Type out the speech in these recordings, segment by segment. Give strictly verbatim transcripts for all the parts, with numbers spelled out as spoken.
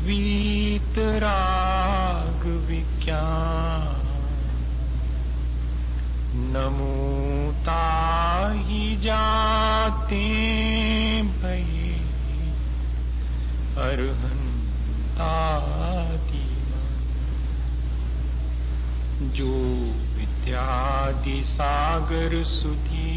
वीतराग विज्ञान नमोता ही जाते भये अरहंतादि जो विद्यादि सागर सुधी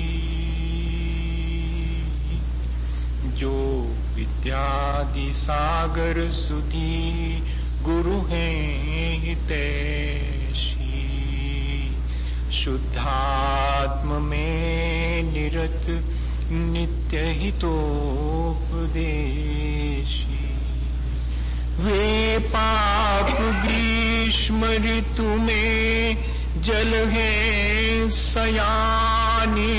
जो विद्यादि सागर सुधी गुरु हैं हितैषी शुद्धात्म में निरत नित्य हितोपदेशी वे पाप ग्रीष्म ऋतु में जल है सयाने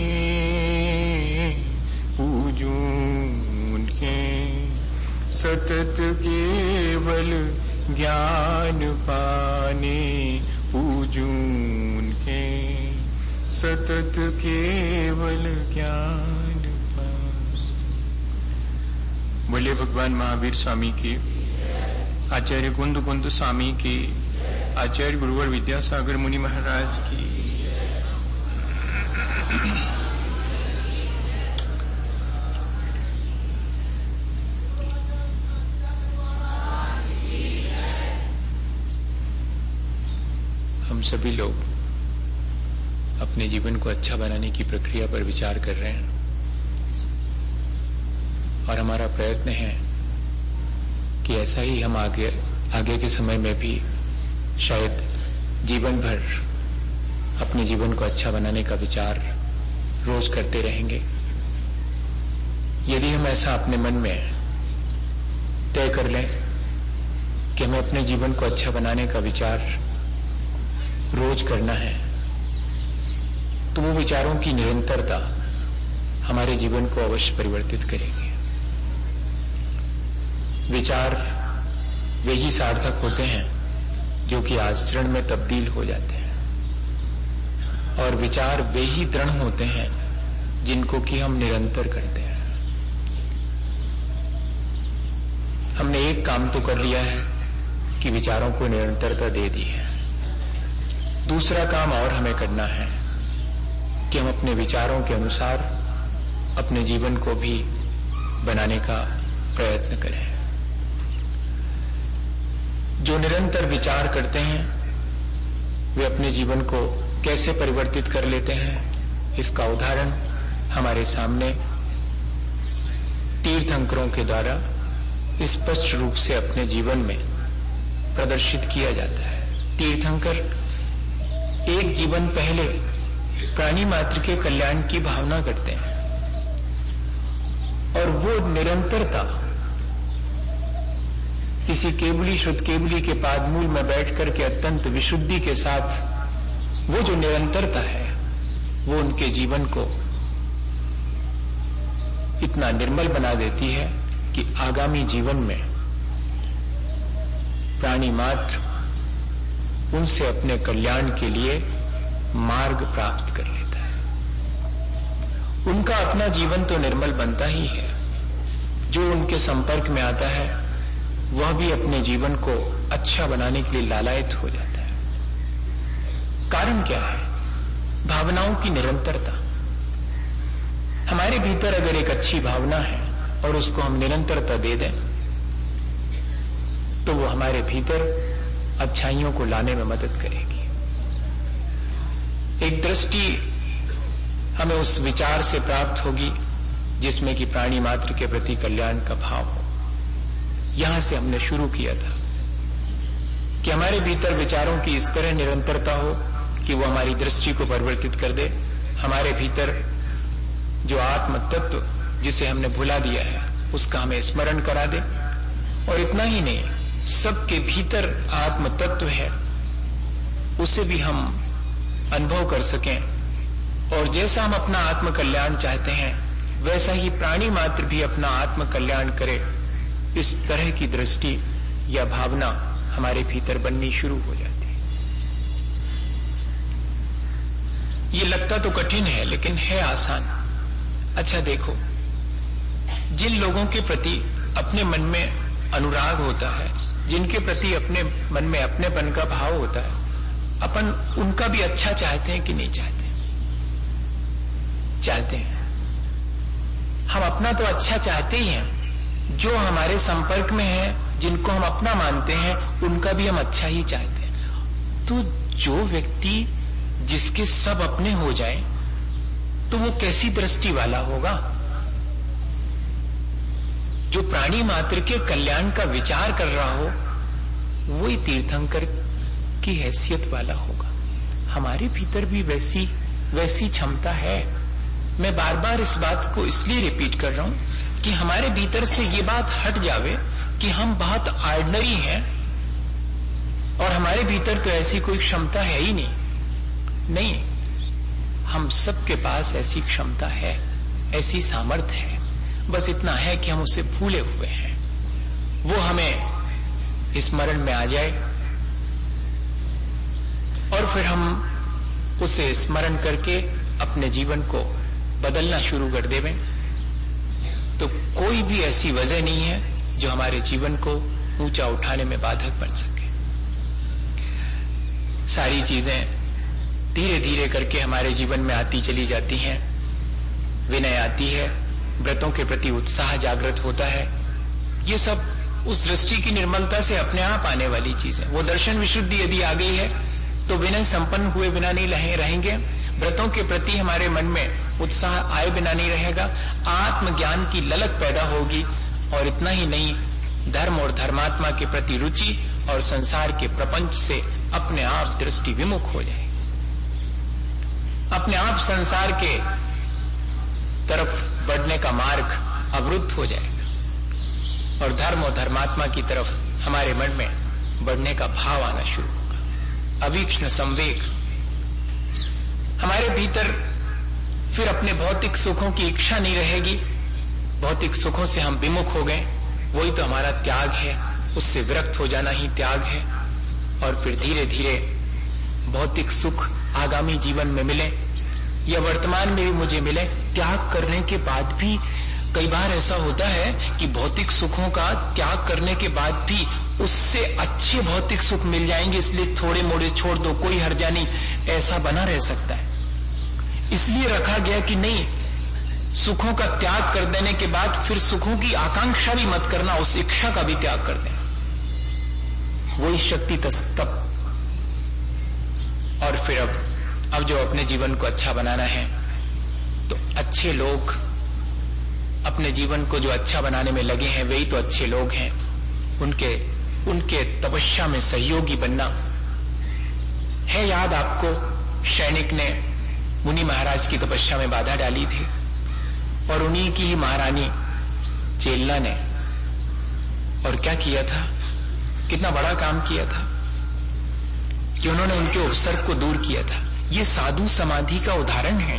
पूजूं उनके सतत केवल ज्ञान पाने पूजूं उनके सतत केवल ज्ञान पाने। बोले भगवान महावीर स्वामी की, आचार्य कुंद कुंद स्वामी की, आचार्य गुरुवर विद्यासागर मुनि महाराज की। हम सभी लोग अपने जीवन को अच्छा बनाने की प्रक्रिया पर विचार कर रहे हैं और हमारा प्रयत्न है कि ऐसा ही हम आगे आगे के समय में भी शायद जीवन भर अपने जीवन को अच्छा बनाने का विचार रोज करते रहेंगे। यदि हम ऐसा अपने मन में तय कर लें कि हमें अपने जीवन को अच्छा बनाने का विचार रोज करना है, तो वो विचारों की निरंतरता हमारे जीवन को अवश्य परिवर्तित करेगी। विचार वे ही सार्थक होते हैं जो कि आचरण में तब्दील हो जाते हैं, और विचार वे ही दृढ़ होते हैं जिनको कि हम निरंतर करते हैं। हमने एक काम तो कर लिया है कि विचारों को निरंतरता दे दी है। दूसरा काम और हमें करना है कि हम अपने विचारों के अनुसार अपने जीवन को भी बनाने का प्रयत्न करें। जो निरंतर विचार करते हैं वे अपने जीवन को कैसे परिवर्तित कर लेते हैं, इसका उदाहरण हमारे सामने तीर्थंकरों के द्वारा स्पष्ट रूप से अपने जीवन में प्रदर्शित किया जाता है। तीर्थंकर एक जीवन पहले प्राणी मात्र के कल्याण की भावना करते हैं और वो निरंतरता किसी केवली शुद्ध केवली के पादमूल में बैठकर के अत्यंत विशुद्धि के साथ वो जो निरंतरता है वो उनके जीवन को इतना निर्मल बना देती है कि आगामी जीवन में प्राणी मात्र उनसे अपने कल्याण के लिए मार्ग प्राप्त कर लेता है। उनका अपना जीवन तो निर्मल बनता ही है, जो उनके संपर्क में आता है वह भी अपने जीवन को अच्छा बनाने के लिए लालायित हो जाता है। कारण क्या है? भावनाओं की निरंतरता। हमारे भीतर अगर एक अच्छी भावना है और उसको हम निरंतरता दे दें तो वो हमारे भीतर अच्छाइयों को लाने में मदद करेगी। एक दृष्टि हमें उस विचार से प्राप्त होगी जिसमें कि प्राणी मात्र के प्रति कल्याण का भाव हो। यहां से हमने शुरू किया था कि हमारे भीतर विचारों की इस तरह निरंतरता हो कि वो हमारी दृष्टि को परिवर्तित कर दे। हमारे भीतर जो आत्म तत्व जिसे हमने भुला दिया है उसका हमें स्मरण करा दे, और इतना ही नहीं, सबके भीतर आत्म तत्व है उसे भी हम अनुभव कर सकें, और जैसा हम अपना आत्म कल्याण चाहते हैं वैसा ही प्राणी मात्र भी अपना आत्म कल्याण करे। इस तरह की दृष्टि या भावना हमारे भीतर बननी शुरू हो जाती है। ये लगता तो कठिन है लेकिन है आसान। अच्छा देखो, जिन लोगों के प्रति अपने मन में अनुराग होता है, जिनके प्रति अपने मन में अपनेपन का भाव होता है, अपन उनका भी अच्छा चाहते हैं कि नहीं चाहते? चाहते हैं। हम अपना तो अच्छा चाहते ही हैं, जो हमारे संपर्क में है, जिनको हम अपना मानते हैं, उनका भी हम अच्छा ही चाहते हैं। तो जो व्यक्ति जिसके सब अपने हो जाए, तो वो कैसी दृष्टि वाला होगा? जो प्राणी मात्र के कल्याण का विचार कर रहा हो, वही तीर्थंकर की हैसियत वाला होगा। हमारे भीतर भी वैसी वैसी क्षमता है। मैं बार बार इस बात को इसलिए रिपीट कर रहा हूं कि हमारे भीतर से ये बात हट जावे कि हम बहुत ऑर्डिनरी हैं और हमारे भीतर तो ऐसी कोई क्षमता है ही नहीं। नहीं, हम सबके पास ऐसी क्षमता है, ऐसी सामर्थ्य है। बस इतना है कि हम उसे भूले हुए हैं। वो हमें स्मरण में आ जाए और फिर हम उसे स्मरण करके अपने जीवन को बदलना शुरू कर देवें, तो कोई भी ऐसी वजह नहीं है जो हमारे जीवन को ऊंचा उठाने में बाधक बन सके। सारी चीजें धीरे धीरे करके हमारे जीवन में आती चली जाती हैं। विनय आती है, व्रतों के प्रति उत्साह जागृत होता है। ये सब उस दृष्टि की निर्मलता से अपने आप आने वाली चीज है। वो दर्शन विशुद्धि यदि आ गई है तो विनय संपन्न हुए बिना नहीं रहेंगे। व्रतों के प्रति हमारे मन में उत्साह आए बिना नहीं रहेगा। आत्मज्ञान की ललक पैदा होगी और इतना ही नहीं, धर्म और धर्मात्मा के प्रति रुचि और संसार के प्रपंच से अपने आप दृष्टि विमुख हो जाएगी। अपने आप संसार के तरफ बढ़ने का मार्ग अवरुद्ध हो जाएगा और धर्म और धर्मात्मा की तरफ हमारे मन में बढ़ने का भाव आना शुरू होगा। अवीक्षण संवेग हमारे भीतर फिर अपने भौतिक सुखों की इच्छा नहीं रहेगी। भौतिक सुखों से हम विमुख हो गए, वही तो हमारा त्याग है। उससे विरक्त हो जाना ही त्याग है। और फिर धीरे धीरे भौतिक सुख आगामी जीवन में मिले या वर्तमान में भी मुझे मिले, त्याग करने के बाद भी कई बार ऐसा होता है कि भौतिक सुखों का त्याग करने के बाद भी उससे अच्छे भौतिक सुख मिल जाएंगे, इसलिए थोड़े मोड़े छोड़ दो, कोई हर्जा नहीं, ऐसा बना रह सकता है। इसलिए रखा गया कि नहीं, सुखों का त्याग कर देने के बाद फिर सुखों की आकांक्षा भी मत करना, उस इच्छा का भी त्याग कर देना। वही शक्ति तस्तप। और फिर अब अब जो अपने जीवन को अच्छा बनाना है, तो अच्छे लोग अपने जीवन को जो अच्छा बनाने में लगे हैं, वही तो अच्छे लोग हैं। उनके उनके तपस्या में सहयोगी बनना है। याद आपको, सैनिक ने मुनि महाराज की तपस्या में बाधा डाली थी और उन्हीं की ही महारानी चेलना ने और क्या किया था, कितना बड़ा काम किया था कि उन्होंने उनके उपसर्ग को दूर किया था। ये साधु समाधि का उदाहरण है।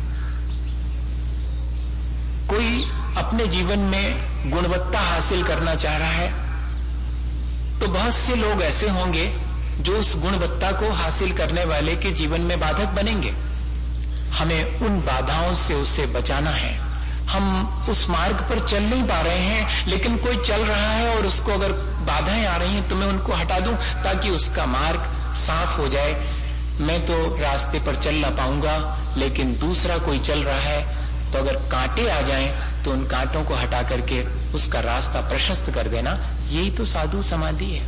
कोई अपने जीवन में गुणवत्ता हासिल करना चाह रहा है तो बहुत से लोग ऐसे होंगे जो उस गुणवत्ता को हासिल करने वाले के जीवन में बाधक बनेंगे। हमें उन बाधाओं से उसे बचाना है। हम उस मार्ग पर चल नहीं पा रहे हैं, लेकिन कोई चल रहा है और उसको अगर बाधाएं आ रही हैं तो मैं उनको हटा दूं ताकि उसका मार्ग साफ हो जाए। मैं तो रास्ते पर चल ना पाऊंगा, लेकिन दूसरा कोई चल रहा है तो अगर कांटे आ जाएं तो उन कांटों को हटा करके उसका रास्ता प्रशस्त कर देना, यही तो साधु समाधि है।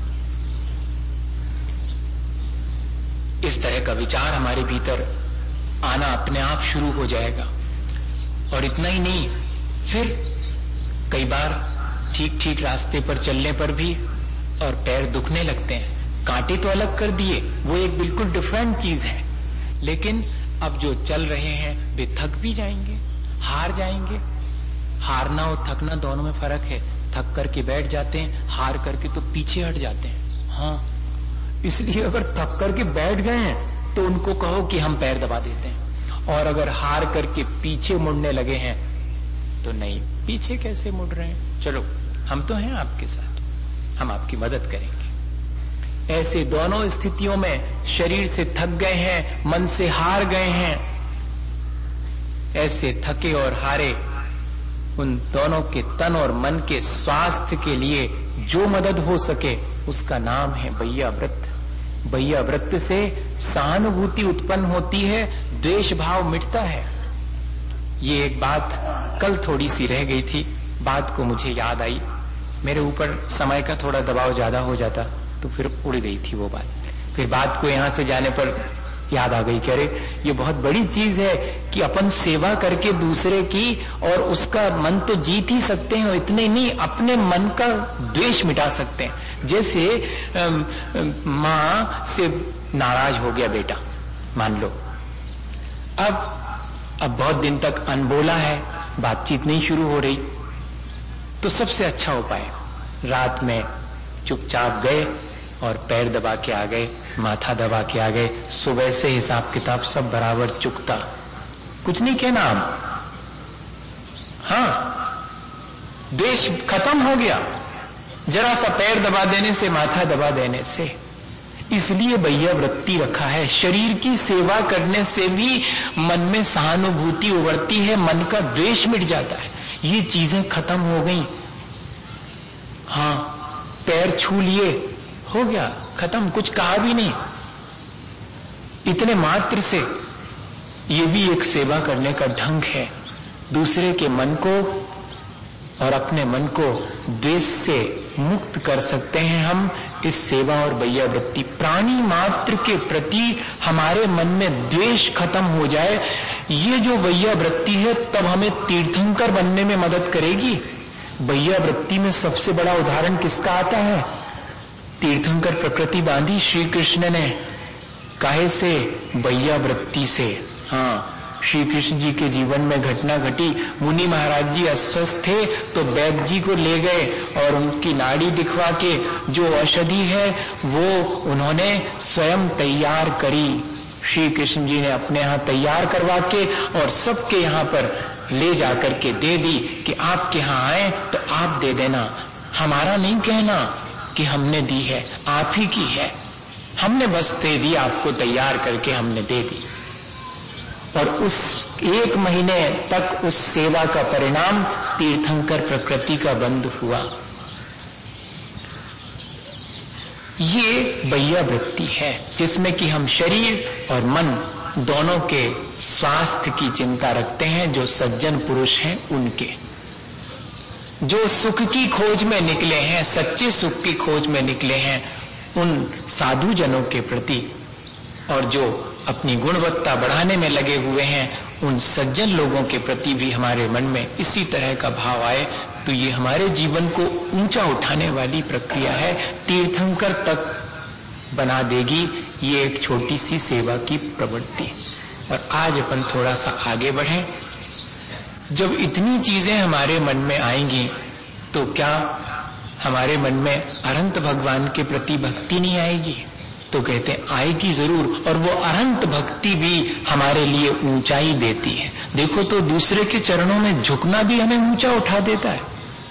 इस तरह का विचार हमारे भीतर आना अपने आप शुरू हो जाएगा। और इतना ही नहीं, फिर कई बार ठीक ठीक रास्ते पर चलने पर भी और पैर दुखने लगते हैं। कांटे तो अलग कर दिए, वो एक बिल्कुल डिफरेंट चीज है, लेकिन अब जो चल रहे हैं वे थक भी जाएंगे, हार जाएंगे। हारना और थकना दोनों में फर्क है। थक करके बैठ जाते हैं, हार करके तो पीछे हट जाते हैं। हाँ, इसलिए अगर थक करके बैठ गए हैं तो उनको कहो कि हम पैर दबा देते हैं, और अगर हार करके पीछे मुड़ने लगे हैं तो नहीं, पीछे कैसे मुड़ रहे हैं, चलो हम तो हैं आपके साथ, हम आपकी मदद करेंगे। ऐसे दोनों स्थितियों में शरीर से थक गए हैं, मन से हार गए हैं, ऐसे थके और हारे उन दोनों के तन और मन के स्वास्थ्य के लिए जो मदद हो सके उसका नाम है बैया व्रत। बैया व्रत से सहानुभूति उत्पन्न होती है, द्वेष भाव मिटता है। ये एक बात कल थोड़ी सी रह गई थी, बात को मुझे याद आई, मेरे ऊपर समय का थोड़ा दबाव ज्यादा हो जाता तो फिर उड़ गई थी वो बात। फिर बात को यहां से जाने पर याद आ गई, कह रहे ये बहुत बड़ी चीज है कि अपन सेवा करके दूसरे की और उसका मन तो जीत ही सकते हैं, इतने नहीं अपने मन का द्वेष मिटा सकते हैं। जैसे मां से नाराज हो गया बेटा, मान लो, अब अब बहुत दिन तक अनबोला है, बातचीत नहीं शुरू हो रही, तो सबसे अच्छा उपाय रात में चुपचाप गए और पैर दबा के आ गए, माथा दबा के आ गए, सुबह से हिसाब किताब सब बराबर चुकता, कुछ नहीं कहना आप, हाँ देश खत्म हो गया जरा सा पैर दबा देने से, माथा दबा देने से। इसलिए बैया वृत्ति रखा है। शरीर की सेवा करने से भी मन में सहानुभूति उभरती है, मन का द्वेष मिट जाता है, ये चीजें खत्म हो गई। हाँ पैर छू लिए, हो गया खत्म, कुछ कहा भी नहीं, इतने मात्र से। ये भी एक सेवा करने का ढंग है, दूसरे के मन को और अपने मन को द्वेष से मुक्त कर सकते हैं हम इस सेवा और बैया वृत्ति। प्राणी मात्र के प्रति हमारे मन में द्वेष खत्म हो जाए, ये जो बैया वृत्ति है तब हमें तीर्थंकर बनने में मदद करेगी। बैया वृत्ति में सबसे बड़ा उदाहरण किसका आता है? तीर्थंकर प्रकृति बांधी श्री कृष्ण ने, काहे से? बैया वृत्ति से। हाँ, श्री कृष्ण जी के जीवन में घटना घटी, मुनि महाराज जी अस्वस्थ थे तो वैद्य जी को ले गए और उनकी नाड़ी दिखवा के जो औषधि है वो उन्होंने स्वयं तैयार करी। श्री कृष्ण जी ने अपने यहाँ तैयार करवा के और सबके यहाँ पर ले जाकर के दे दी कि आपके यहाँ आए तो आप दे देना, हमारा नहीं कहना कि हमने दी है, आप ही की है, हमने बस दे दी, आपको तैयार करके हमने दे दी। और उस एक महीने तक उस सेवा का परिणाम तीर्थंकर प्रकृति का बंद हुआ। ये बैया वृत्ति है जिसमें कि हम शरीर और मन दोनों के स्वास्थ्य की चिंता रखते हैं। जो सज्जन पुरुष हैं उनके, जो सुख की खोज में निकले हैं, सच्चे सुख की खोज में निकले हैं, उन साधु जनों के प्रति, और जो अपनी गुणवत्ता बढ़ाने में लगे हुए हैं उन सज्जन लोगों के प्रति भी हमारे मन में इसी तरह का भाव आए तो ये हमारे जीवन को ऊंचा उठाने वाली प्रक्रिया है, तीर्थंकर तक बना देगी ये एक छोटी सी सेवा की प्रवृत्ति। और आज अपन थोड़ा सा आगे बढ़ें। जब इतनी चीजें हमारे मन में आएंगी तो क्या हमारे मन में अनंत भगवान के प्रति भक्ति नहीं आएगी? तो कहते हैं आएगी जरूर, और वो अनंत भक्ति भी हमारे लिए ऊंचाई देती है। देखो तो दूसरे के चरणों में झुकना भी हमें ऊंचा उठा देता है।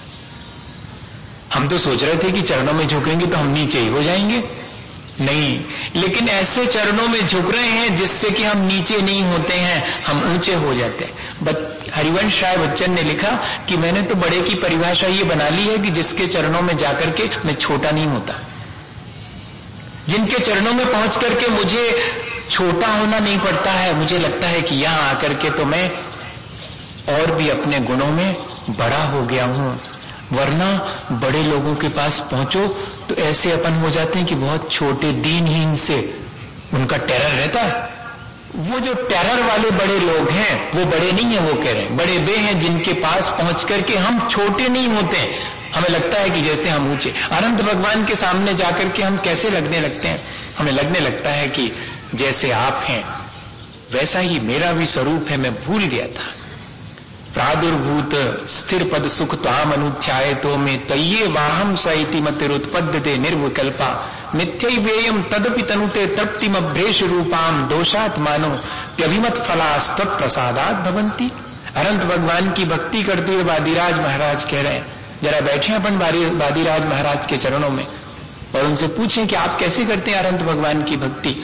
हम तो सोच रहे थे कि चरणों में झुकेंगे तो हम नीचे ही हो जाएंगे, नहीं, लेकिन ऐसे चरणों में झुक रहे हैं जिससे कि हम नीचे नहीं होते हैं, हम ऊंचे हो जाते हैं। हरिवंश राय बच्चन ने लिखा कि मैंने तो बड़े की परिभाषा ये बना ली है कि जिसके चरणों में जाकर के मैं छोटा नहीं होता, जिनके चरणों में पहुंच करके मुझे छोटा होना नहीं पड़ता है, मुझे लगता है कि यहां आकर के तो मैं और भी अपने गुणों में बड़ा हो गया हूं। वरना बड़े लोगों के पास पहुंचो तो ऐसे अपन हो जाते हैं कि बहुत छोटे, दीनहीन से उनका टेरर रहता है। वो जो टेरर वाले बड़े लोग हैं वो बड़े नहीं है, वो कह रहे हैं बड़े वे हैं जिनके पास पहुंच करके हम छोटे नहीं होते, हमें लगता है कि जैसे हम ऊंचे। अनंत भगवान के सामने जाकर के हम कैसे लगने लगते हैं? हमें लगने लगता है कि जैसे आप हैं वैसा ही मेरा भी स्वरूप है, मैं भूल गया था। प्रादुर्भूत स्थिर पद सुख त्वाम अनुध्याय तो में तये वाहम सैति मतिरुत्पद्यते निर्विकल्पा मिथ्यैवेयम तदपि तनुते तृप्तिमभ्रेष रूपाम दोषात् मानो व्यभिमत फलास्तत् प्रसादात् भवन्ति। अनंत भगवान की भक्ति करते हुए वादिराज महाराज कह रहे हैं, जरा बैठे अपन वादिराज महाराज के चरणों में और उनसे पूछें कि आप कैसे करते हैं अनंत भगवान की भक्ति।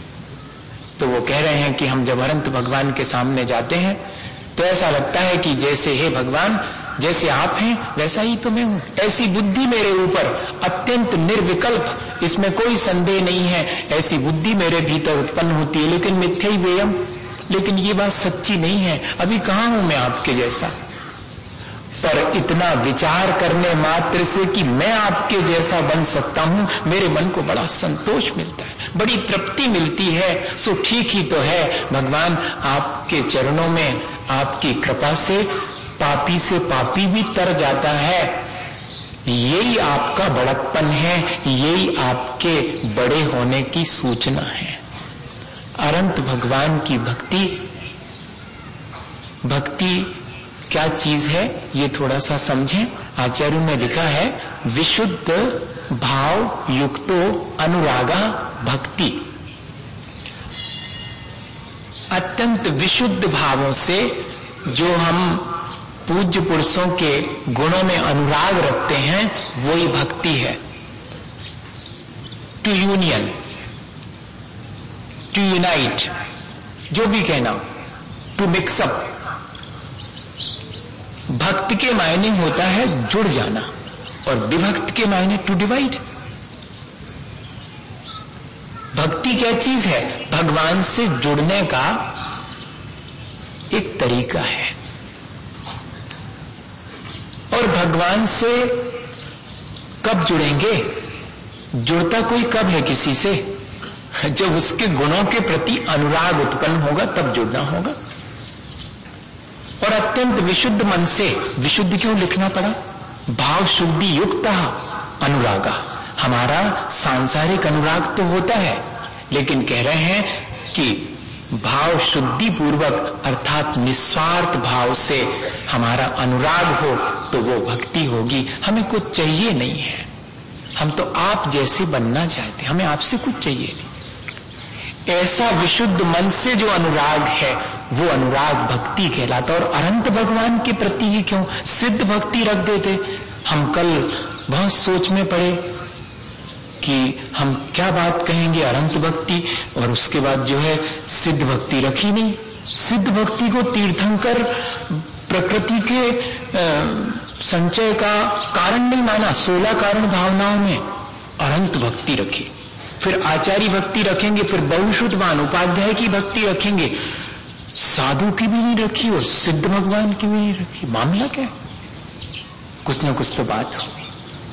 तो वो कह रहे हैं कि हम जब अनंत भगवान के सामने जाते हैं तो ऐसा लगता है कि जैसे हे भगवान जैसे आप हैं वैसा ही तो मैं हूं। ऐसी बुद्धि मेरे ऊपर अत्यंत निर्विकल्प, इसमें कोई संदेह नहीं है, ऐसी बुद्धि मेरे भीतर उत्पन्न होती है, लेकिन मिथ्या ही वेयम, लेकिन ये बात सच्ची नहीं है। अभी कहां हूं मैं आपके जैसा? पर इतना विचार करने मात्र से कि मैं आपके जैसा बन सकता हूं, मेरे मन को बड़ा संतोष मिलता है, बड़ी तृप्ति मिलती है। सो ठीक ही तो है भगवान, आपके चरणों में आपकी कृपा से पापी से पापी भी तर जाता है। यही आपका बड़प्पन है, यही आपके बड़े होने की सूचना है। अनंत भगवान की भक्ति, भक्ति क्या चीज है ये थोड़ा सा समझें। आचार्यों ने लिखा है, विशुद्ध भाव युक्तो अनुरागा भक्ति। अत्यंत विशुद्ध भावों से जो हम पूज्य पुरुषों के गुणों में अनुराग रखते हैं, वही भक्ति है। टू यूनियन, टू यूनाइट, जो भी कहना, टू मिक्सअप। भक्त के मायने होता है जुड़ जाना, और विभक्त के मायने टू डिवाइड। भक्ति क्या चीज है? भगवान से जुड़ने का एक तरीका है। और भगवान से कब जुड़ेंगे? जुड़ता कोई कब है किसी से? जब उसके गुणों के प्रति अनुराग उत्पन्न होगा तब जुड़ना होगा। और अत्यंत विशुद्ध मन से, विशुद्ध क्यों लिखना पड़ा? भाव शुद्धि युक्त अनुरागा। हमारा सांसारिक अनुराग तो होता है, लेकिन कह रहे हैं कि भाव शुद्धि पूर्वक अर्थात निस्वार्थ भाव से हमारा अनुराग हो तो वो भक्ति होगी। हमें कुछ चाहिए नहीं है, हम तो आप जैसे बनना चाहते हैं, हमें आपसे कुछ चाहिए नहीं। ऐसा विशुद्ध मन से जो अनुराग है वो अनुराग भक्ति कहलाता। और अनंत भगवान के प्रति ही क्यों सिद्ध भक्ति रख देते? हम कल बहुत सोच में पड़े कि हम क्या बात कहेंगे, अनंत भक्ति, और उसके बाद जो है सिद्ध भक्ति रखी नहीं। सिद्ध भक्ति को तीर्थंकर प्रकृति के संचय का कारण नहीं माना, सोलह कारण भावनाओं में अनंत भक्ति रखी। फिर आचार्य भक्ति रखेंगे, फिर बहुश्रुतवान उपाध्याय की भक्ति रखेंगे, साधु की भी नहीं रखी और सिद्ध भगवान की भी नहीं रखी। मामला क्या? कुछ ना कुछ तो बात होगी।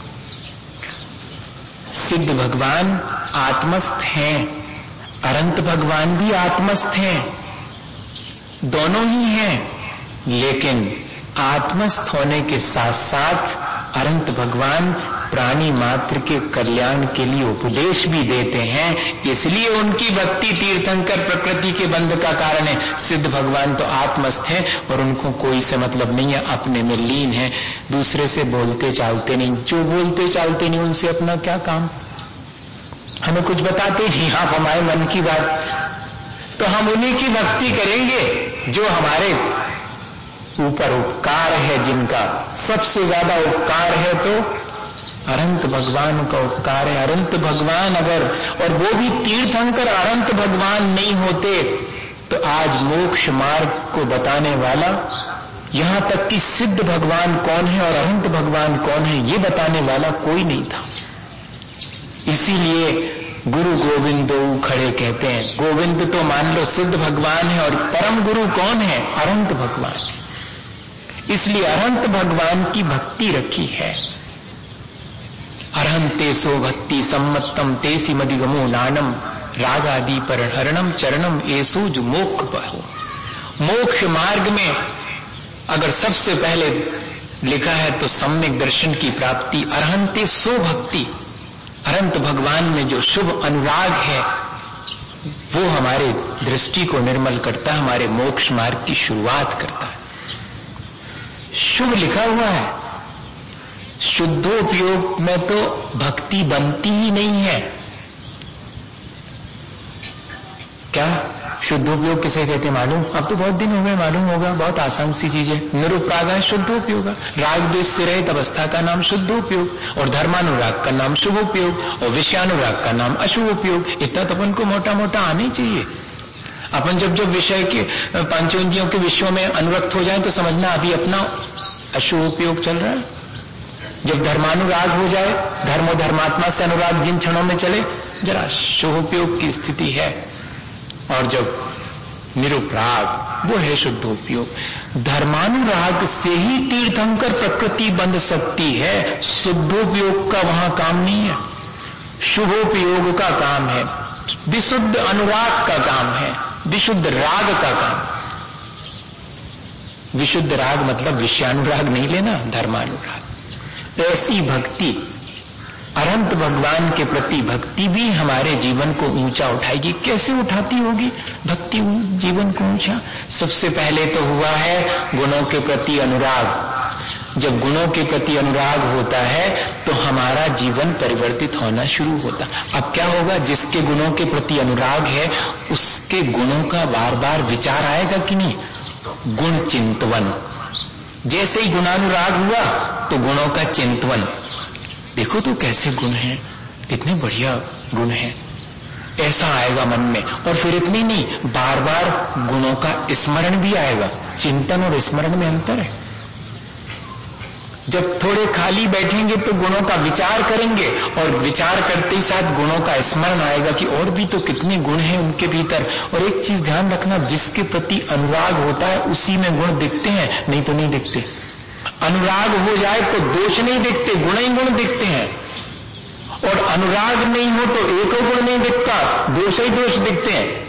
सिद्ध भगवान आत्मस्थ हैं, अनंत भगवान भी आत्मस्थ हैं, दोनों ही हैं, लेकिन आत्मस्थ होने के साथ साथ अनंत भगवान प्राणी मात्र के कल्याण के लिए उपदेश भी देते हैं। इसलिए उनकी भक्ति तीर्थंकर प्रकृति के बंध का कारण है। सिद्ध भगवान तो आत्मस्थ हैं और उनको कोई से मतलब नहीं है, अपने में लीन है, दूसरे से बोलते चालते नहीं। जो बोलते चालते नहीं उनसे अपना क्या काम? हमें कुछ बताते नहीं आप हमारे मन की बात, तो हम उन्हीं की भक्ति करेंगे जो हमारे ऊपर उपकार है, जिनका सबसे ज्यादा उपकार है तो अनंत भगवान का उपकार है। अनंत भगवान अगर, और वो भी तीर्थंकर अनंत भगवान नहीं होते तो आज मोक्ष मार्ग को बताने वाला, यहां तक कि सिद्ध भगवान कौन है और अनंत भगवान कौन है ये बताने वाला कोई नहीं था। इसीलिए गुरु गोविंद खड़े कहते हैं। गोविंद तो मान लो सिद्ध भगवान है, और परम गुरु कौन है? अनंत भगवान। इसलिए अनंत भगवान की भक्ति रखी है। अरहंते सो भक्ति सम्मतम तेसी मदिगमो नानम रागादि पर हरणम चरणम एसो जो मोक्ष बहो। मोक्ष मार्ग में अगर सबसे पहले लिखा है तो सम्यक दर्शन की प्राप्ति। अरहंते सो भक्ति, अनंत भगवान में जो शुभ अनुराग है वो हमारे दृष्टि को निर्मल करता है, हमारे मोक्ष मार्ग की शुरुआत करता है। शुभ लिखा हुआ है, शुद्धोपयोग में तो भक्ति बनती ही नहीं है। क्या शुद्धोपयोग किसे कहते मालूम? अब तो बहुत दिन हो गए, मालूम होगा, बहुत आसान सी चीज है। निरुपराग है शुद्धोपयोग, राग द्वेष से रहित अवस्था का नाम शुद्धोपयोग, और धर्मानुराग का नाम शुभोपयोग, और विषयानुराग का नाम अशुभोपयोग। इतना तो अपन को मोटा मोटा आना ही चाहिए। अपन जब जब विषय के पंचेंद्रियों के विषयों में अनुरक्त हो जाए तो समझना अभी अपना अशुभ उपयोग चल रहा है। जब धर्मानुराग हो जाए, धर्मो धर्मात्मा से अनुराग जिन क्षणों में चले, जरा शुभ उपयोग की स्थिति है। और जब निरुपराग, वो है शुद्ध उपयोग। धर्मानुराग से ही तीर्थंकर प्रकृति बंध सकती है। शुद्धोपयोग का वहां काम नहीं है, शुभोपयोग का काम है, विशुद्ध अनुराग का काम है, विशुद्ध राग का काम। विशुद्ध राग मतलब विषयानुराग नहीं लेना, धर्मानुराग। ऐसी भक्ति, अनंत भगवान के प्रति भक्ति भी हमारे जीवन को ऊंचा उठाएगी। कैसे उठाती होगी भक्ति जीवन को ऊंचा? सबसे पहले तो हुआ है गुणों के प्रति अनुराग। जब गुणों के प्रति अनुराग होता है तो हमारा जीवन परिवर्तित होना शुरू होता। अब क्या होगा? जिसके गुणों के प्रति अनुराग है उसके गुणों का बार बार विचार आएगा कि नहीं? गुण चिंतवन। जैसे ही गुणानुराग हुआ तो गुणों का चिंतवन, देखो तो कैसे गुण हैं, कितने बढ़िया गुण हैं, ऐसा आएगा मन में। और फिर इतनी नहीं, बार बार गुणों का स्मरण भी आएगा। चिंतन और स्मरण में अंतर है। जब थोड़े खाली बैठेंगे तो गुणों का विचार करेंगे, और विचार करते ही साथ गुणों का स्मरण आएगा कि और भी तो कितने गुण हैं उनके भीतर। और एक चीज ध्यान रखना, जिसके प्रति अनुराग होता है उसी में गुण दिखते हैं, नहीं तो नहीं दिखते। अनुराग हो जाए तो दोष नहीं दिखते, गुण ही गुण दिखते हैं। और अनुराग नहीं हो तो एक गुण नहीं दिखता, दोष ही दोष दिखते हैं।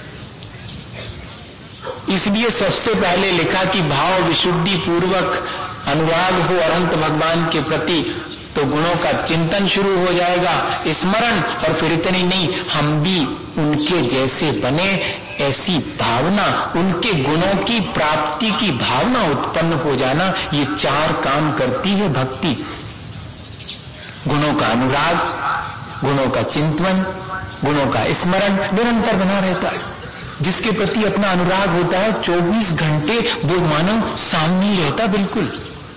इसलिए सबसे पहले लिखा कि भाव विशुद्धि पूर्वक अनुराग हो अनंत भगवान के प्रति, तो गुणों का चिंतन शुरू हो जाएगा, स्मरण। और फिर इतनी नहीं, हम भी उनके जैसे बने, ऐसी भावना, उनके गुणों की प्राप्ति की भावना उत्पन्न हो जाना। ये चार काम करती है भक्ति। गुणों का अनुराग, गुणों का चिंतन, गुणों का स्मरण निरंतर बना रहता है। जिसके प्रति अपना अनुराग होता है चौबीस घंटे वो मानो सामने ही रहता, बिल्कुल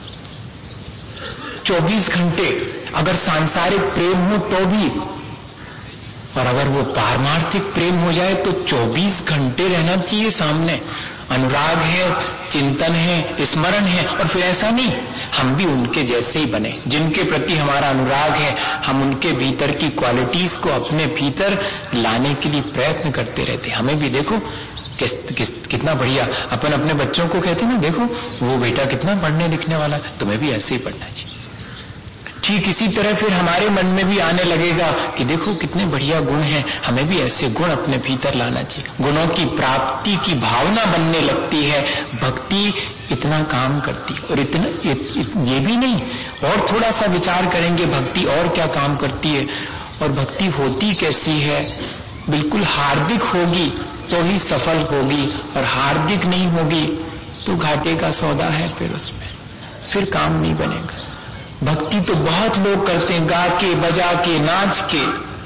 चौबीस घंटे। अगर सांसारिक प्रेम हो तो भी, और अगर वो पारमार्थिक प्रेम हो जाए तो चौबीस घंटे रहना चाहिए सामने। अनुराग है, चिंतन है, स्मरण है। और फिर ऐसा नहीं, हम भी उनके जैसे ही बने। जिनके प्रति हमारा अनुराग है, हम उनके भीतर की क्वालिटीज को अपने भीतर लाने के लिए प्रयत्न करते रहते। हमें भी देखो किस, किस, कितना बढ़िया। अपन अपने बच्चों को कहते ना, देखो वो बेटा कितना पढ़ने लिखने वाला, तुम्हें भी ऐसे ही पढ़ना चाहिए। ठीक इसी तरह फिर हमारे मन में भी आने लगेगा कि देखो कितने बढ़िया गुण हैं, हमें भी ऐसे गुण अपने भीतर लाना चाहिए। गुणों की प्राप्ति की भावना बनने लगती है। भक्ति इतना काम करती है। और इतना इत, इत, ये भी नहीं, और थोड़ा सा विचार करेंगे भक्ति और क्या काम करती है। और भक्ति होती कैसी है? बिल्कुल हार्दिक होगी तो ही सफल होगी, और हार्दिक नहीं होगी तो घाटे का सौदा है। फिर उसमें फिर काम नहीं बनेगा। भक्ति तो बहुत लोग करते हैं, गा के, बजा के, नाच के,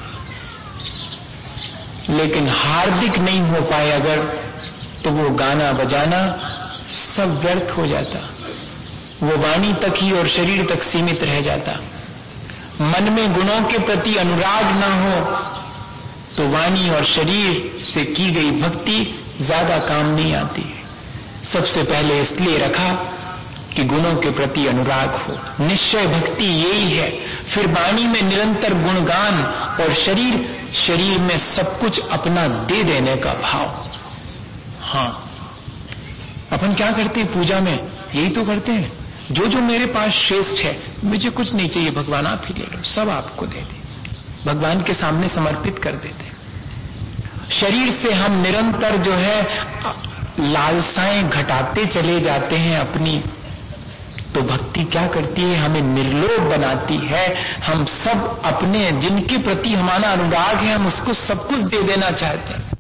लेकिन हार्दिक नहीं हो पाए अगर, तो वो गाना बजाना सब व्यर्थ हो जाता। वो वाणी तक ही और शरीर तक सीमित रह जाता। मन में गुणों के प्रति अनुराग ना हो तो वाणी और शरीर से की गई भक्ति ज्यादा काम नहीं आती। सबसे पहले इसलिए रखा कि गुणों के प्रति अनुराग हो। निश्चय भक्ति यही है। फिर वाणी में निरंतर गुणगान, और शरीर शरीर में सब कुछ अपना दे देने का भाव। हाँ, अपन क्या करते हैं पूजा में? यही तो करते हैं, जो जो मेरे पास श्रेष्ठ है, मुझे कुछ नहीं चाहिए भगवान, आप ही ले लो, सब आपको दे दे, भगवान के सामने समर्पित कर देते। शरीर से हम निरंतर जो है लालसाएं घटाते चले जाते हैं अपनी। तो भक्ति क्या करती है? हमें निर्लोभ बनाती है। हम सब अपने, जिनके प्रति हमारा अनुराग है, हम उसको सब कुछ दे देना चाहते हैं,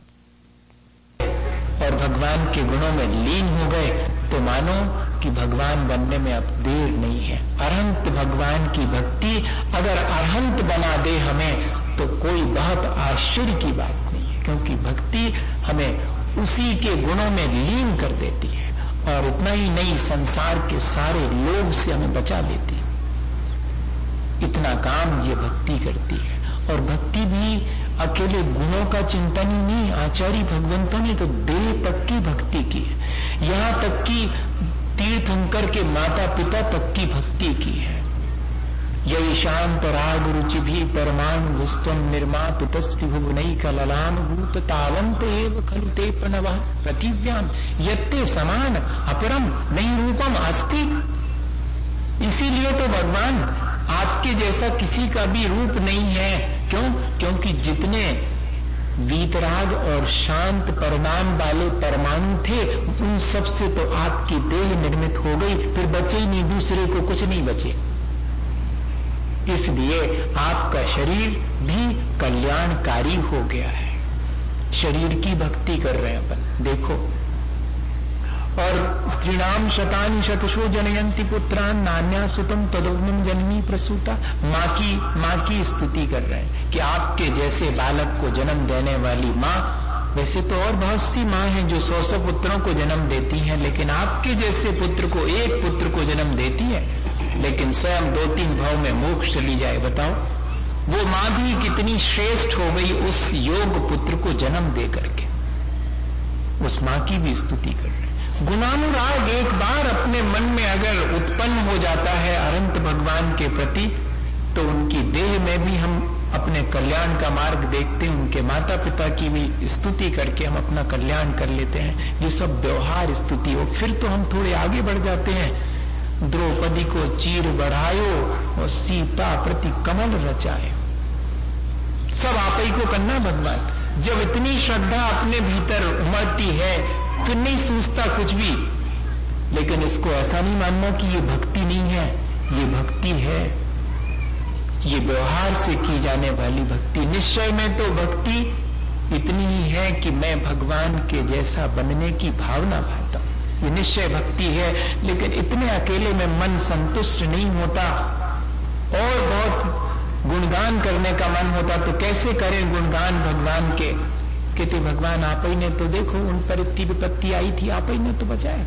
और भगवान के गुणों में लीन हो गए तो मानो कि भगवान बनने में अब देर नहीं है। अरहंत भगवान की भक्ति अगर अरहंत बना दे हमें, तो कोई बहुत आश्चर्य की बात नहीं है, क्योंकि भक्ति हमें उसी के गुणों में लीन कर देती है। और इतना ही नहीं, संसार के सारे लोभ से हमें बचा देती है। इतना काम ये भक्ति करती है। और भक्ति भी अकेले गुणों का चिंतन ही नहीं, आचार्य भगवंतों ने तो देह तक की भक्ति की है। यहाँ तक कि तीर्थंकर के माता पिता तक की भक्ति की है। यही शांत राग रुचि भी परमाणु भुस्तम निर्मापितस्पि भुवनई कललाम भूत तावंत एव खलु ते प्रणवः पृथिव्याम यत्ते समान अपरम नहीं रूपम अस्ति। इसीलिए तो भगवान आपके जैसा किसी का भी रूप नहीं है। क्यों? क्योंकि जितने वीतराग और शांत परिणाम वाले परमाणु थे उन सब से तो आपकी देह निर्मित हो गई, फिर बचे ही नहीं, दूसरे को कुछ नहीं बचे। इसलिए आपका शरीर भी कल्याणकारी हो गया है। शरीर की भक्ति कर रहे हैं अपन, देखो। और स्त्रीणाम शतानि शतशो जनयंती पुत्रान नान्या सुतम तदोग्नम जननी प्रसूता। माँ की माँ की स्तुति कर रहे हैं कि आपके जैसे बालक को जन्म देने वाली माँ, वैसे तो और बहुत सी माँ हैं जो सौ सौ पुत्रों को जन्म देती हैं, लेकिन आपके जैसे पुत्र को, एक पुत्र को जन्म देती है, लेकिन स्वयं दो तीन भाव में मोक्ष चली जाए। बताओ वो माँ भी कितनी श्रेष्ठ हो गई उस योग पुत्र को जन्म दे करके। उस माँ की भी स्तुति कर रहे हैं। गुणानुराग एक बार अपने मन में अगर उत्पन्न हो जाता है अनंत भगवान के प्रति, तो उनकी देह में भी हम अपने कल्याण का मार्ग देखते हैं। उनके माता पिता की भी स्तुति करके हम अपना कल्याण कर लेते हैं। ये सब व्यवहार स्तुति हो। फिर तो हम थोड़े आगे बढ़ जाते हैं। द्रौपदी को चीर बढ़ायो और सीता प्रति कमल रचायो। सब आप ही को करना भगवान। जब इतनी श्रद्धा अपने भीतर उमड़ती है फिर नहीं सूझता कुछ भी। लेकिन इसको ऐसा नहीं मानना कि ये भक्ति नहीं है, ये भक्ति है। ये व्यवहार से की जाने वाली भक्ति। निश्चय में तो भक्ति इतनी ही है कि मैं भगवान के जैसा बनने की भावना भाता हूं, ये निश्चय भक्ति है। लेकिन इतने अकेले में मन संतुष्ट नहीं होता और बहुत गुणगान करने का मन होता। तो कैसे करें गुणगान भगवान के? कहते भगवान आप ही ने तो देखो उन पर इतनी विपत्ति आई थी, आप ही ने तो बचाया।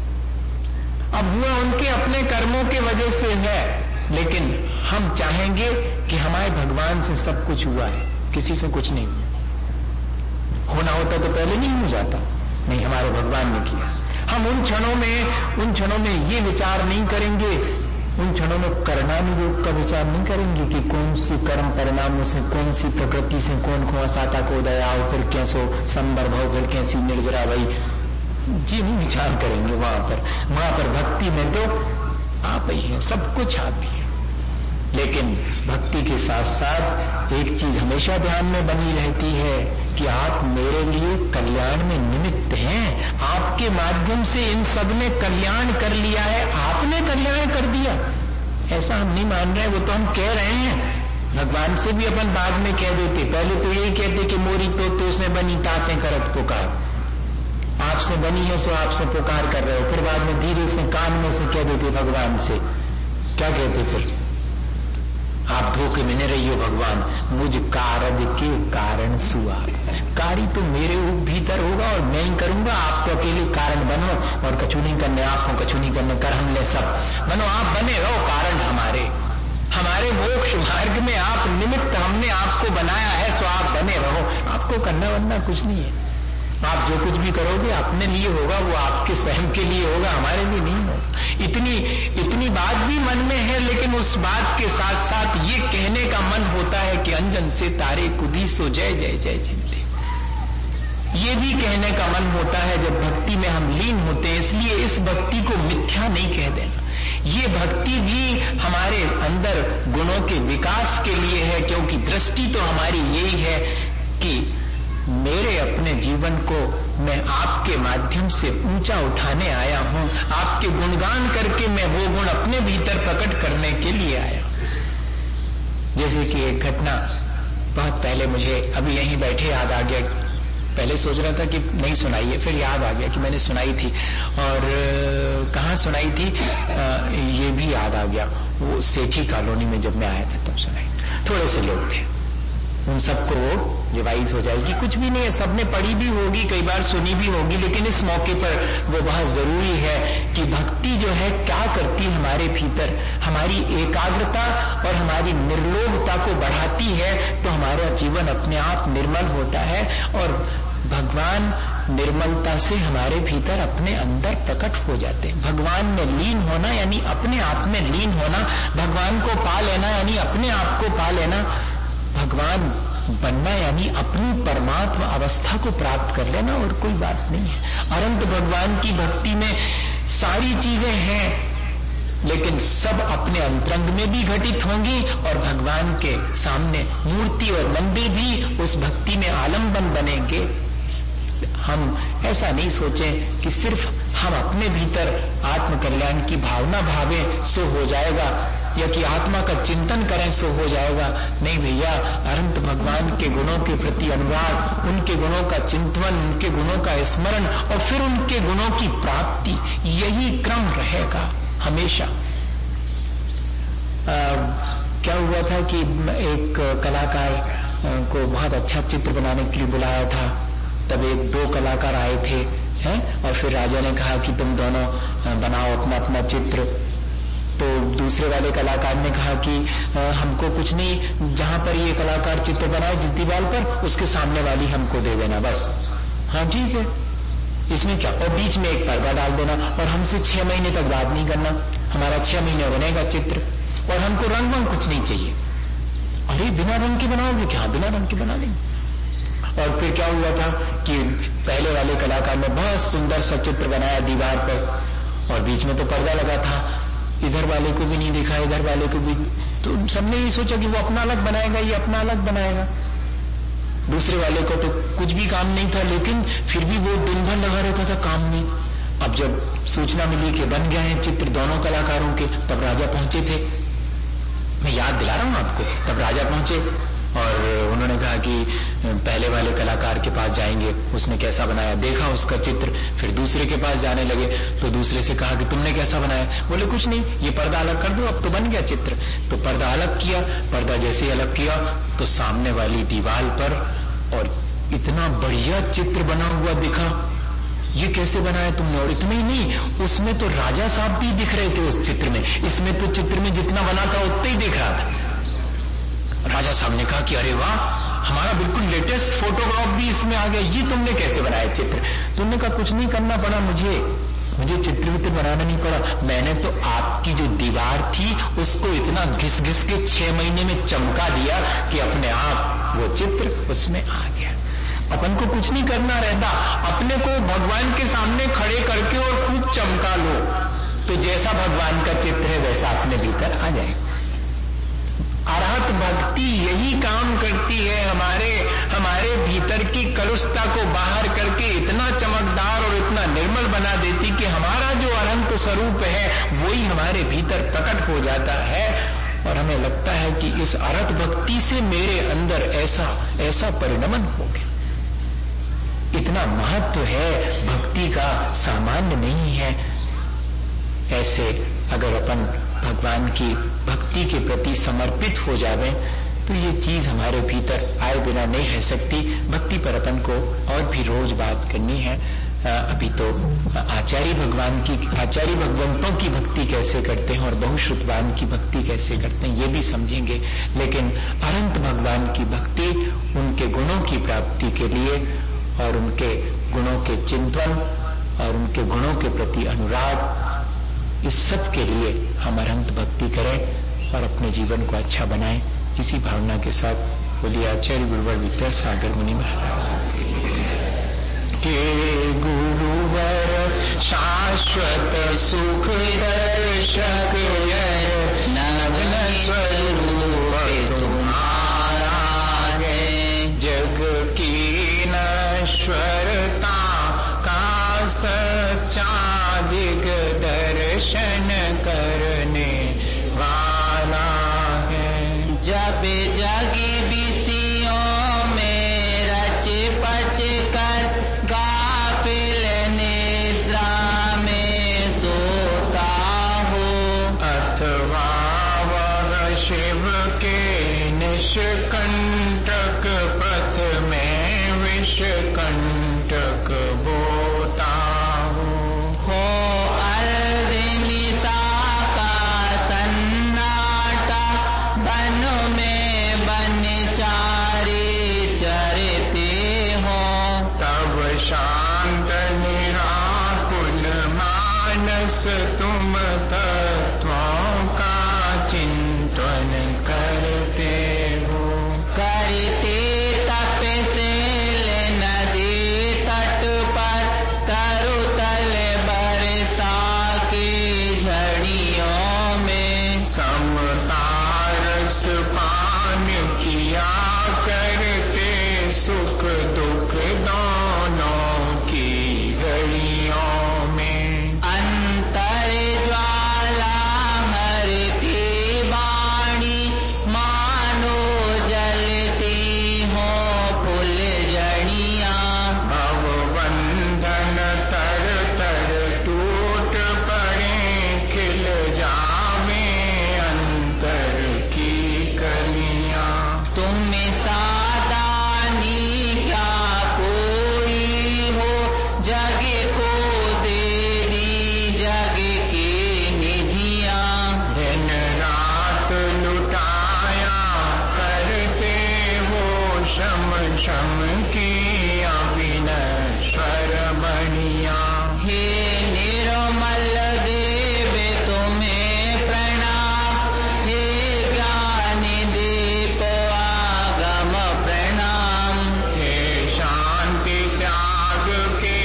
अब हुआ उनके अपने कर्मों के वजह से है, लेकिन हम चाहेंगे कि हमारे भगवान से सब कुछ हुआ है, किसी से कुछ नहीं हुआ। होना होता तो पहले नहीं हो जाता, नहीं हमारे भगवान ने किया। हम उन क्षणों में उन क्षणों में ये विचार नहीं करेंगे, उन क्षणों में कर्णानुयोग का विचार नहीं करेंगे कि कौन सी कर्म परिणामों से, कौन सी प्रकृति से कौन कौन साता को दया हो, फिर कैसो संदर्भ हो, फिर कैसी निर्जरा भई, जी नहीं विचार करेंगे। वहां पर वहां पर भक्ति में तो आप ही है, सब कुछ आप ही है। लेकिन भक्ति के साथ साथ एक चीज हमेशा ध्यान में बनी रहती है कि आप मेरे लिए कल्याण में निमित्त हैं। आपके माध्यम से इन सब ने कल्याण कर लिया है, आपने कल्याण कर दिया। ऐसा हम नहीं मान रहे, वो तो हम कह रहे हैं। भगवान से भी अपन बाद में कह देते, पहले तो यही कहते कि मोरी तो तो से बनी ताते करत पुकार, आपसे बनी है सो आपसे पुकार कर रहे हो। फिर बाद में धीरे से कान में से कह देते भगवान से, क्या कहते फिर? आप धोखे में न रहियो भगवान, मुझ कारज के कारण सुआग। कार्य तो मेरे भीतर होगा और मैं ही करूंगा, आप तो अकेले कारण बनो और कछु नहीं करने, आपको कछु नहीं करने, कर हम ले सब बनो, आप बने रहो कारण हमारे हमारे मोक्ष मार्ग में आप निमित्त, हमने आपको बनाया है सो आप बने रहो। आपको करना वरना कुछ नहीं है। आप जो कुछ भी करोगे अपने लिए होगा, वो आपके स्वयं के लिए होगा, हमारे लिए नहीं होगा। इतनी इतनी बात भी मन में है, लेकिन उस बात के साथ साथ ये कहने का मन होता है कि अंजन से तारे कुदी सो जय जय जय झंडे। ये भी कहने का मन होता है जब भक्ति में हम लीन होते हैं। इसलिए इस भक्ति को मिथ्या नहीं कह देना। ये भक्ति भी हमारे अंदर गुणों के विकास के लिए है, क्योंकि दृष्टि तो हमारी यही है कि मेरे अपने जीवन को मैं आपके माध्यम से ऊंचा उठाने आया हूं, आपके गुणगान करके मैं वो गुण अपने भीतर प्रकट करने के लिए आया हूं। जैसे कि एक घटना बहुत पहले मुझे अभी यहीं बैठे याद आ गया। पहले सोच रहा था कि नहीं सुनाइए, फिर याद आ गया कि मैंने सुनाई थी, और कहाँ सुनाई थी ये भी याद आ गया। वो सेठी कॉलोनी में जब मैं आया था तब सुनाई। थोड़े से लोग थे, उन सबको वो रिवाइज हो जाएगी। कुछ भी नहीं है, सबने पढ़ी भी होगी, कई बार सुनी भी होगी, लेकिन इस मौके पर वो बहुत जरूरी है कि भक्ति जो है क्या करती है हमारे भीतर, हमारी एकाग्रता और हमारी निर्लोभता को बढ़ाती है, तो हमारा जीवन अपने आप निर्मल होता है और भगवान निर्मलता से हमारे भीतर अपने अंदर प्रकट हो जाते हैं। भगवान में लीन होना यानी अपने आप में लीन होना, भगवान को पा लेना यानी अपने आप को पा लेना, भगवान बनना यानी अपनी परमात्मा अवस्था को प्राप्त कर लेना, और कोई बात नहीं है। अनंत भगवान की भक्ति में सारी चीजें हैं, लेकिन सब अपने अंतरंग में भी घटित होंगी, और भगवान के सामने मूर्ति और मंदिर भी उस भक्ति में आलंबन बनेंगे। हम ऐसा नहीं सोचें कि सिर्फ हम अपने भीतर आत्म कल्याण की भावना भावें सो हो जाएगा, या कि आत्मा का चिंतन करें सो हो जाएगा। नहीं भैया, अनंत भगवान के गुणों के प्रति अनुराग, उनके गुणों का चिंतन, उनके गुणों का स्मरण और फिर उनके गुणों की प्राप्ति, यही क्रम रहेगा हमेशा। आ, क्या हुआ था कि एक कलाकार को बहुत अच्छा चित्र बनाने के लिए बुलाया था, तब एक दो कलाकार आए थे हैं, और फिर राजा ने कहा कि तुम दोनों बनाओ अपना अपना चित्र। तो दूसरे वाले कलाकार ने कहा कि हमको कुछ नहीं, जहां पर ये कलाकार चित्र बनाए जिस दीवार पर, उसके सामने वाली हमको दे देना बस। हाँ ठीक है, इसमें क्या, और बीच में एक पर्दा डाल देना, और हमसे छह महीने तक बात नहीं करना, हमारा छह महीने बनेगा चित्र, और हमको रंग वंग कुछ नहीं चाहिए। अरे बिना रंग के बनाओगे क्या? बिना रंग के बना लेंगे। और फिर क्या हुआ था कि पहले वाले कलाकार ने बहुत सुंदर सा चित्र बनाया दीवार पर, और बीच में तो पर्दा लगा था, इधर वाले को भी नहीं दिखा, इधर वाले को भी, तो सबने ये सोचा कि वो अपना अलग बनाएगा, ये अपना अलग बनाएगा। दूसरे वाले को तो कुछ भी काम नहीं था, लेकिन फिर भी वो दिन भर लगा रहता था काम में। अब जब सूचना मिली कि बन गया है चित्र दोनों कलाकारों के, तब राजा पहुंचे थे। मैं याद दिला रहा हूं आपको। तब राजा पहुंचे और उन्होंने कहा कि पहले वाले कलाकार के पास जाएंगे, उसने कैसा बनाया, देखा उसका चित्र। फिर दूसरे के पास जाने लगे तो दूसरे से कहा कि तुमने कैसा बनाया? बोले कुछ नहीं, ये पर्दा अलग कर दो, अब तो बन गया चित्र। तो पर्दा अलग किया, पर्दा जैसे ही अलग किया तो सामने वाली दीवार पर और इतना बढ़िया चित्र बना हुआ दिखा। ये कैसे बनाया तुमने? और इतना ही नहीं, उसमें तो राजा साहब भी दिख रहे थे उस चित्र में। इसमें तो चित्र में जितना बना था उतना ही दिख रहा था। राजा साहब ने कहा कि अरे वाह, हमारा बिल्कुल लेटेस्ट फोटोग्राफ भी इसमें आ गया, ये तुमने कैसे बनाया चित्र? तुमने कहा कुछ नहीं करना पड़ा मुझे, मुझे चित्र वित्र बनाना नहीं पड़ा। मैंने तो आपकी जो दीवार थी उसको इतना घिस घिस के छह महीने में चमका दिया कि अपने आप वो चित्र उसमें आ गया। अपन को कुछ नहीं करना रहता, अपने को भगवान के सामने खड़े करके और खूब चमका लो, तो जैसा भगवान का चित्र है वैसा अपने भीतर आ जाए। अरहत भक्ति यही काम करती है, हमारे हमारे भीतर की कलुषता को बाहर करके इतना चमकदार और इतना निर्मल बना देती कि हमारा जो अनंत स्वरूप है वही हमारे भीतर प्रकट हो जाता है। और हमें लगता है कि इस अरहत भक्ति से मेरे अंदर ऐसा ऐसा परिणमन हो गया। इतना महत्व है भक्ति का, सामान्य नहीं है। ऐसे अगर अपन भगवान की भक्ति के प्रति समर्पित हो जावें तो ये चीज हमारे भीतर आए बिना नहीं रह सकती। भक्ति पर अपन को और भी रोज बात करनी है। अभी तो आचार्य भगवान की, आचार्य भगवंतों की भक्ति कैसे करते हैं और बहुश्रुतवान की भक्ति कैसे करते हैं ये भी समझेंगे। लेकिन अनंत भगवान की भक्ति उनके गुणों की प्राप्ति के लिए और उनके गुणों के चिंतन और उनके गुणों के प्रति अनुराग, इस सब के लिए हम अनंत भक्ति करें और अपने जीवन को अच्छा बनाएं। इसी भावना के साथ बोलिए आचार्य गुरुवर विद्यासागर मुनि महाराज के गुरुवर शाश्वत सुख दर्शक नग्न स्वरूप तुम्हारा है। जग की नश्वरता का सच्चा दिग दर्शन करने वाला है। जब जगी बिसियों में रच पच कर गाफिल निद्रा में सोता हो, अथवा वह शिव के निष्कंटक पथ में विषकंटक बोता हो। हो अर्धनिशा का सन्नाटा, बन में बनचारी चरते हो। बस तुम तत्वों का चिंतन करते हो। करते तपशील नदी तट पर तरुतल बरसा के झड़ियों में समता रस पान किया करते सुख दुख दोनों की घड़ियों में। अंतर ज्वाला हरती वाणी मानो जलती हो फुलझड़ियाँ। भवबंधन तर तर टूट पड़े खिल जावे अंतर की कलियाँ। तुम सादानी क्या कोई हो जग को दे दी जग की निधियाँ। दिन रात लुटाया करते हो शम शम की अविनश्वर बनिया। हे निर्मल देव तुम्हें प्रणाम, हे ज्ञान दीप आगम प्रणाम। हे शांति त्याग के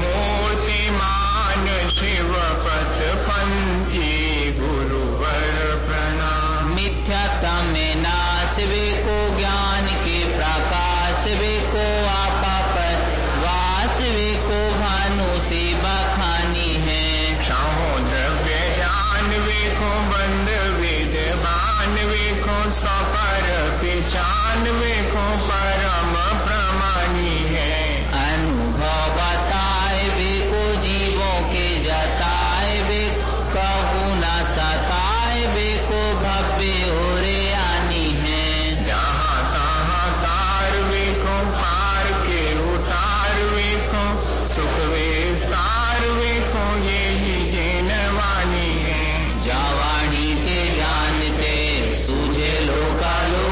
मूर्तिमान शिव पथ पंथी गुरुवर प्रणाम। मिथ्यात्म नाश वे को ज्ञान के प्रकाश वे को आपा पर वास वे को भानु से बखानी है। क्षाहो द्रव्य जान वेखो बंद वेद बान वेखो सपर पिछान वेखो परम प्रमाणी है। अनुभव बताए वे को जीवों के जताए वे कहू न सताए वे को भव्य ओरे आनी है। जहाँ तहाँ तार वेखो पार के उतार वेखो सुख विस्तार वेखो यही जनवाणी है। जावाणी के जानते सूझे लोकालो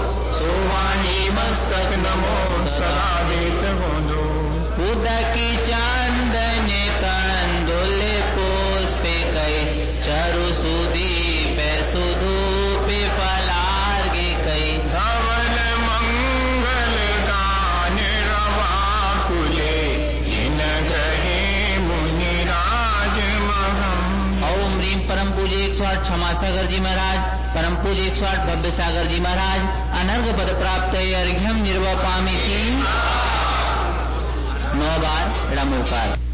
सुवाणी मस्तक नमो सदा वेद बोलो। उदकी चंदन कंदुल पुष्प कई चरु सुदीप सुधूप फलार्घ कई। धवल मंगल गान रवा कुले जिन ग्रहे मुनिराज महम। ओम रीम परम पूज्य एक सौ आठ क्षमा सागर जी महाराज, परम पूज्य एक सौ आठ भव्य सागर जी महाराज, अनर्घ पद प्राप्त अर्घ्यम निर्वपामिति। नौ बार रमोकार।